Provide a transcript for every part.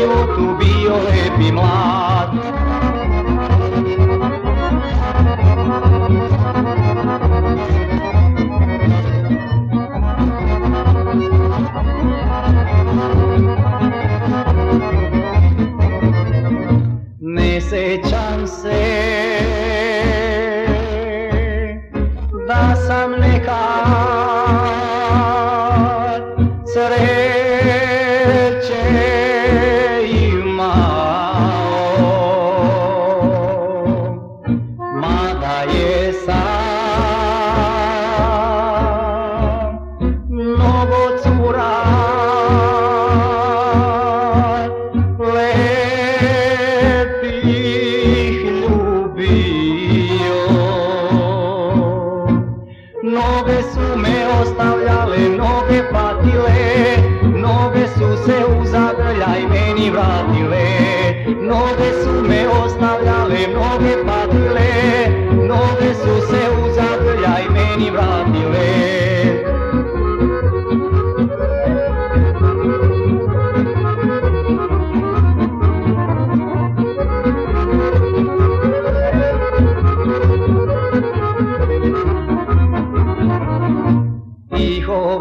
životu bio lep i mlad. Ne sećam se da sam nekad sreće imao, mada je sam mnogo cura lepih ljubio. Noge su me ostavljale, noge patile, noge su se u zagrljaj meni vratile. Noge su me ostavljale, noge patile, noge su se u zagrljaj meni vratile. Tiho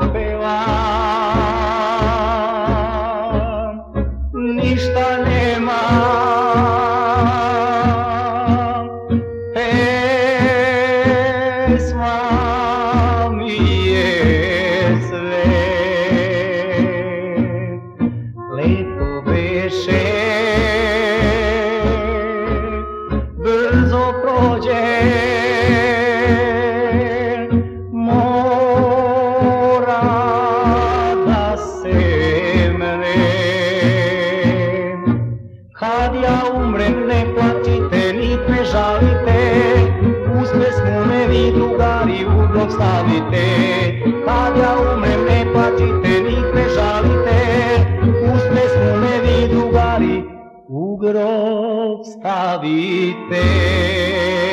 pevam, ništa nemam, pesma mi je sve. Leto beše, brzo prođe, kad ja umrem ne plačite, nit me žalite, uz pesmu me vi drugari u grob stavite. Kad ja umrem ne plačite, nit me žalite, uz pesmu me vi drugari u grob stavite.